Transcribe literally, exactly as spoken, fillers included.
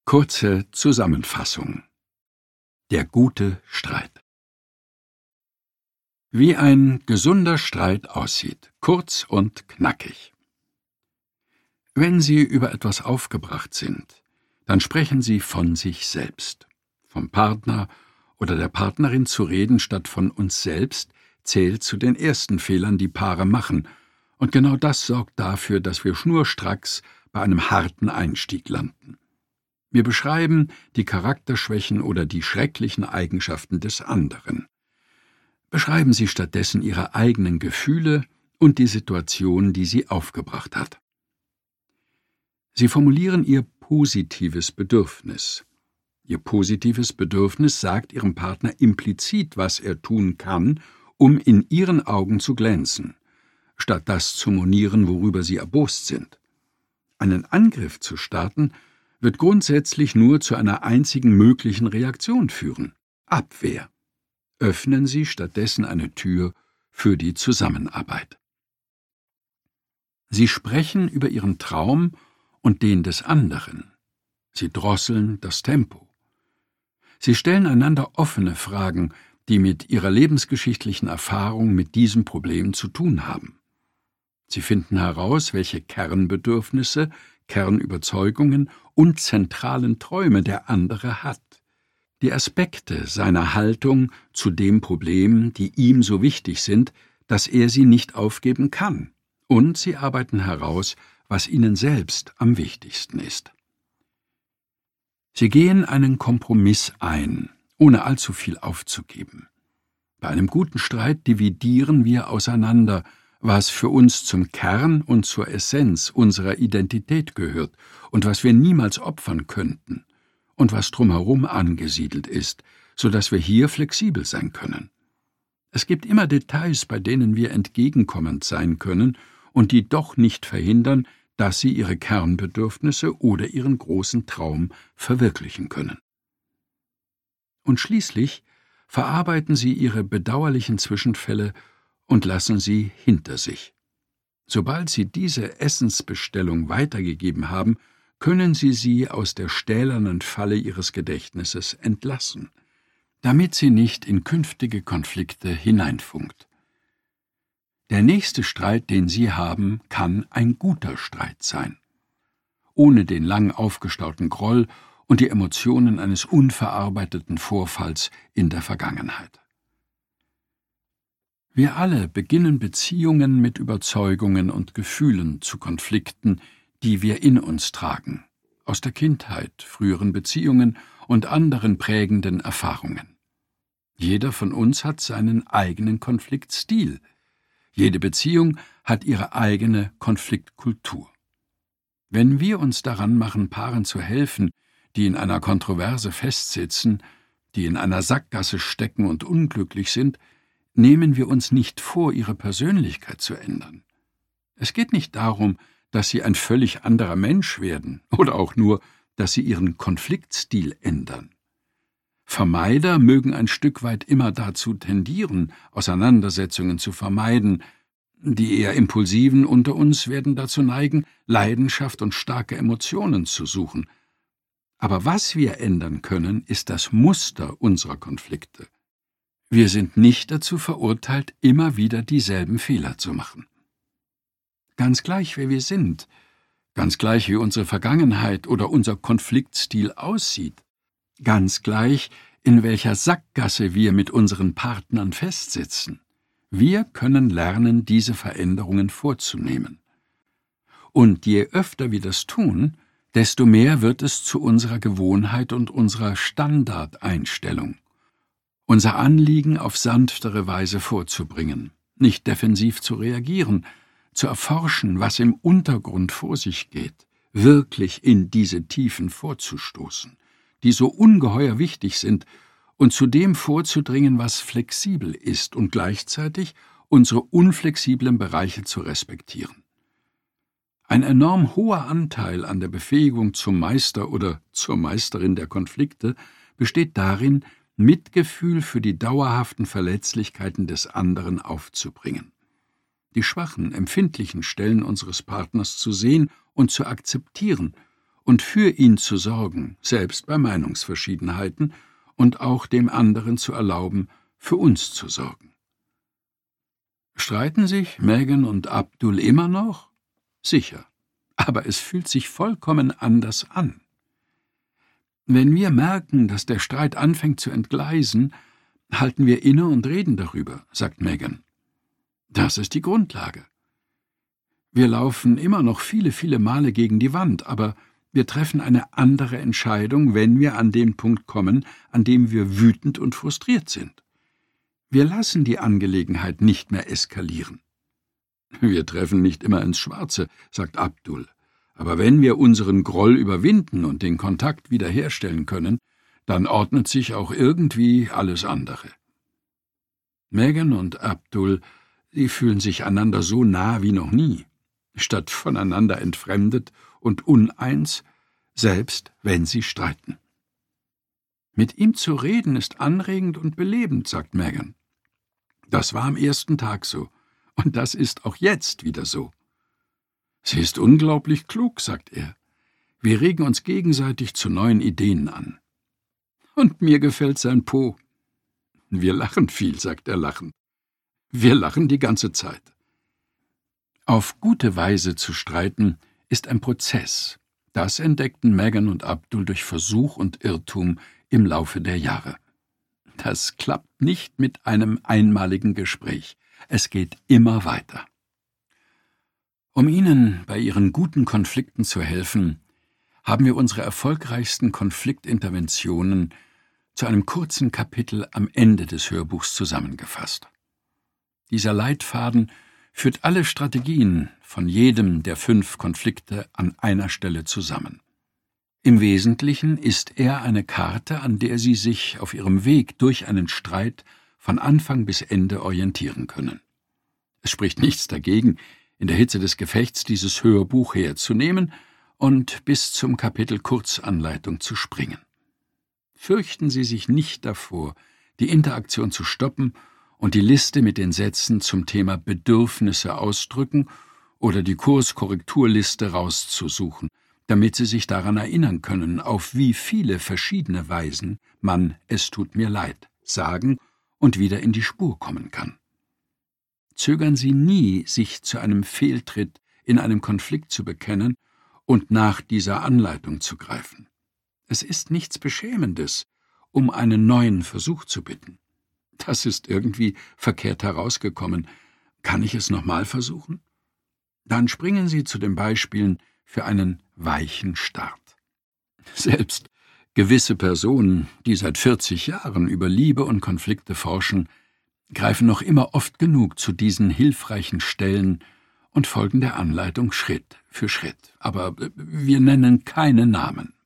Kurze Zusammenfassung. Der gute Streit. Wie ein gesunder Streit aussieht, kurz und knackig. Wenn Sie über etwas aufgebracht sind, dann sprechen Sie von sich selbst. Vom Partner oder der Partnerin zu reden statt von uns selbst zählt zu den ersten Fehlern, die Paare machen, und genau das sorgt dafür, dass wir schnurstracks bei einem harten Einstieg landen. Wir beschreiben die Charakterschwächen oder die schrecklichen Eigenschaften des anderen. Beschreiben Sie stattdessen Ihre eigenen Gefühle und die Situation, die Sie aufgebracht hat. Sie formulieren Ihr positives Bedürfnis. Ihr positives Bedürfnis sagt Ihrem Partner implizit, was er tun kann, um in Ihren Augen zu glänzen, statt das zu monieren, worüber Sie erbost sind. Einen Angriff zu starten, wird grundsätzlich nur zu einer einzigen möglichen Reaktion führen: Abwehr. Öffnen Sie stattdessen eine Tür für die Zusammenarbeit. Sie sprechen über Ihren Traum und den des anderen. Sie drosseln das Tempo. Sie stellen einander offene Fragen, die mit Ihrer lebensgeschichtlichen Erfahrung mit diesem Problem zu tun haben. Sie finden heraus, welche Kernbedürfnisse, Kernüberzeugungen und zentralen Träume der andere hat. Die Aspekte seiner Haltung zu dem Problem, die ihm so wichtig sind, dass er sie nicht aufgeben kann. Und sie arbeiten heraus, was ihnen selbst am wichtigsten ist. Sie gehen einen Kompromiss ein, ohne allzu viel aufzugeben. Bei einem guten Streit dividieren wir auseinander, was für uns zum Kern und zur Essenz unserer Identität gehört und was wir niemals opfern könnten und was drumherum angesiedelt ist, so dass wir hier flexibel sein können. Es gibt immer Details, bei denen wir entgegenkommend sein können und die doch nicht verhindern, dass sie ihre Kernbedürfnisse oder ihren großen Traum verwirklichen können. Und schließlich verarbeiten sie ihre bedauerlichen Zwischenfälle und lassen sie hinter sich. Sobald Sie diese Essensbestellung weitergegeben haben, können Sie sie aus der stählernen Falle Ihres Gedächtnisses entlassen, damit sie nicht in künftige Konflikte hineinfunkt. Der nächste Streit, den Sie haben, kann ein guter Streit sein, ohne den lang aufgestauten Groll und die Emotionen eines unverarbeiteten Vorfalls in der Vergangenheit. Wir alle beginnen Beziehungen mit Überzeugungen und Gefühlen zu Konflikten, die wir in uns tragen, aus der Kindheit, früheren Beziehungen und anderen prägenden Erfahrungen. Jeder von uns hat seinen eigenen Konfliktstil. Jede Beziehung hat ihre eigene Konfliktkultur. Wenn wir uns daran machen, Paaren zu helfen, die in einer Kontroverse festsitzen, die in einer Sackgasse stecken und unglücklich sind, nehmen wir uns nicht vor, ihre Persönlichkeit zu ändern. Es geht nicht darum, dass sie ein völlig anderer Mensch werden oder auch nur, dass sie ihren Konfliktstil ändern. Vermeider mögen ein Stück weit immer dazu tendieren, Auseinandersetzungen zu vermeiden. Die eher Impulsiven unter uns werden dazu neigen, Leidenschaft und starke Emotionen zu suchen. Aber was wir ändern können, ist das Muster unserer Konflikte. Wir sind nicht dazu verurteilt, immer wieder dieselben Fehler zu machen. Ganz gleich, wer wir sind, ganz gleich, wie unsere Vergangenheit oder unser Konfliktstil aussieht, ganz gleich, in welcher Sackgasse wir mit unseren Partnern festsitzen, wir können lernen, diese Veränderungen vorzunehmen. Und je öfter wir das tun, desto mehr wird es zu unserer Gewohnheit und unserer Standardeinstellung, unser Anliegen auf sanftere Weise vorzubringen, nicht defensiv zu reagieren, zu erforschen, was im Untergrund vor sich geht, wirklich in diese Tiefen vorzustoßen, die so ungeheuer wichtig sind, und zu dem vorzudringen, was flexibel ist und gleichzeitig unsere unflexiblen Bereiche zu respektieren. Ein enorm hoher Anteil an der Befähigung zum Meister oder zur Meisterin der Konflikte besteht darin, Mitgefühl für die dauerhaften Verletzlichkeiten des anderen aufzubringen, die schwachen, empfindlichen Stellen unseres Partners zu sehen und zu akzeptieren und für ihn zu sorgen, selbst bei Meinungsverschiedenheiten, und auch dem anderen zu erlauben, für uns zu sorgen. Streiten sich Megan und Abdul immer noch? Sicher, aber es fühlt sich vollkommen anders an. Wenn wir merken, dass der Streit anfängt zu entgleisen, halten wir inne und reden darüber, sagt Megan. Das ist die Grundlage. Wir laufen immer noch viele, viele Male gegen die Wand, aber wir treffen eine andere Entscheidung, wenn wir an den Punkt kommen, an dem wir wütend und frustriert sind. Wir lassen die Angelegenheit nicht mehr eskalieren. Wir treffen nicht immer ins Schwarze, sagt Abdul, aber wenn wir unseren Groll überwinden und den Kontakt wiederherstellen können, dann ordnet sich auch irgendwie alles andere. Megan und Abdul, sie fühlen sich einander so nah wie noch nie, statt voneinander entfremdet und uneins, selbst wenn sie streiten. Mit ihm zu reden ist anregend und belebend, sagt Megan. Das war am ersten Tag so, und das ist auch jetzt wieder so. Sie ist unglaublich klug, sagt er. Wir regen uns gegenseitig zu neuen Ideen an. Und mir gefällt sein Po. Wir lachen viel, sagt er lachend. Wir lachen die ganze Zeit. Auf gute Weise zu streiten ist ein Prozess. Das entdeckten Megan und Abdul durch Versuch und Irrtum im Laufe der Jahre. Das klappt nicht mit einem einmaligen Gespräch. Es geht immer weiter. Um Ihnen bei Ihren guten Konflikten zu helfen, haben wir unsere erfolgreichsten Konfliktinterventionen zu einem kurzen Kapitel am Ende des Hörbuchs zusammengefasst. Dieser Leitfaden führt alle Strategien von jedem der fünf Konflikte an einer Stelle zusammen. Im Wesentlichen ist er eine Karte, an der Sie sich auf Ihrem Weg durch einen Streit von Anfang bis Ende orientieren können. Es spricht nichts dagegen, in der Hitze des Gefechts dieses Hörbuch herzunehmen und bis zum Kapitel Kurzanleitung zu springen. Fürchten Sie sich nicht davor, die Interaktion zu stoppen und die Liste mit den Sätzen zum Thema Bedürfnisse ausdrücken oder die Kurskorrekturliste rauszusuchen, damit Sie sich daran erinnern können, auf wie viele verschiedene Weisen man »Es tut mir leid« sagen und wieder in die Spur kommen kann. Zögern Sie nie, sich zu einem Fehltritt in einem Konflikt zu bekennen und nach dieser Anleitung zu greifen. Es ist nichts Beschämendes, um einen neuen Versuch zu bitten. Das ist irgendwie verkehrt herausgekommen. Kann ich es nochmal versuchen? Dann springen Sie zu den Beispielen für einen weichen Start. Selbst gewisse Personen, die seit vierzig Jahren über Liebe und Konflikte forschen, greifen noch immer oft genug zu diesen hilfreichen Stellen und folgen der Anleitung Schritt für Schritt. Aber wir nennen keine Namen.